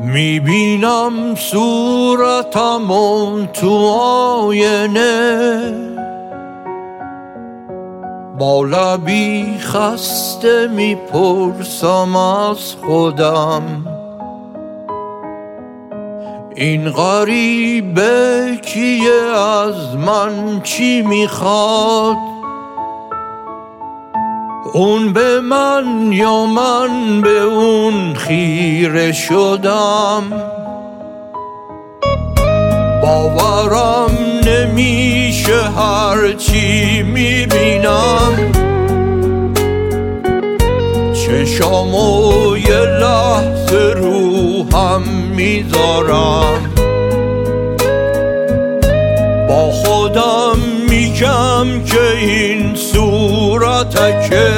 میبینم صورتم تو آینه، با لبی خسته میپرسم از خودم این غریبه کیه، از من چی میخواد؟ اون به من یا من به اون خیره شدم، باورم نمیشه هرچی میبینم، چشامو یه لحظه رو هم میذارم، با خودم میگم که این صورتکه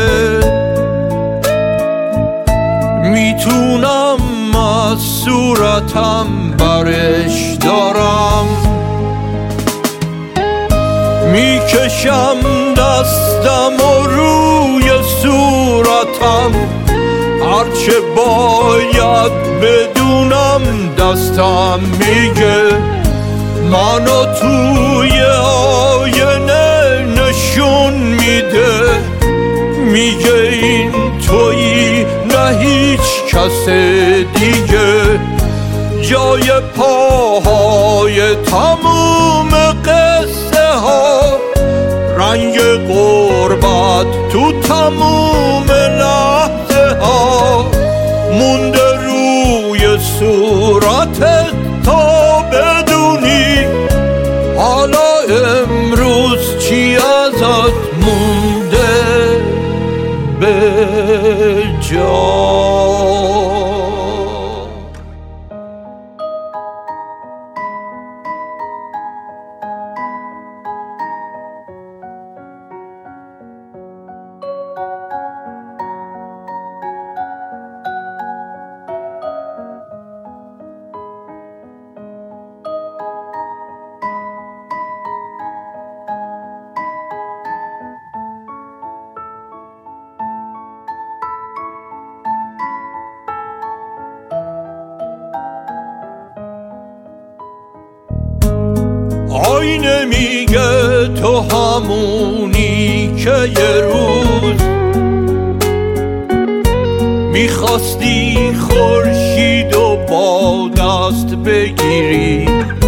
میتونم از صورتم برش دارم، میکشم دستم و روی صورتم، هرچه باید بدونم دستم میگه، منو توی آینه نشون میده، میگه این تویی نه هیچ کس دیگه، جای پاهای تموم قصه ها، رنگ غربت تو تموم لحظه ها، مونده روی صورتت تا بدونی حالا امروز چی ازت مونده به جا. آینه میگه تو همونی که یه روز میخواستی خورشید و با دست بگیری،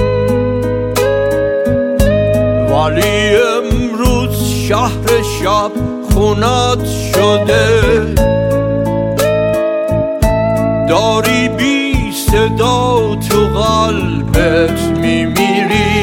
ولی امروز شهر شب خونت شده، داری بی صدا تو قلبت میمیری،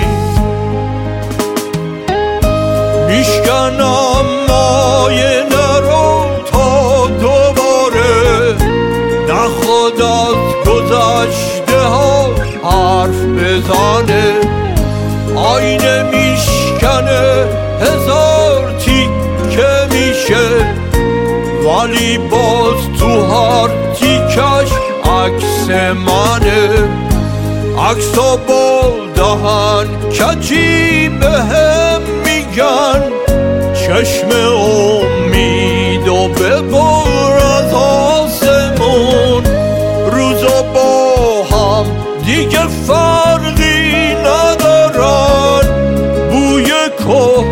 میشکنم آینه رو تا دوباره نخواد از گذشته ها حرف بزنه، آینه میشکنه هزار تیکه میشه، ولی باز تو هر تیکش عکس منه، عکسا با دهن کجی بهم میگن چشم امید و ببر از آسمون، روزا با هم دیگه فرقی ندارن، بوی که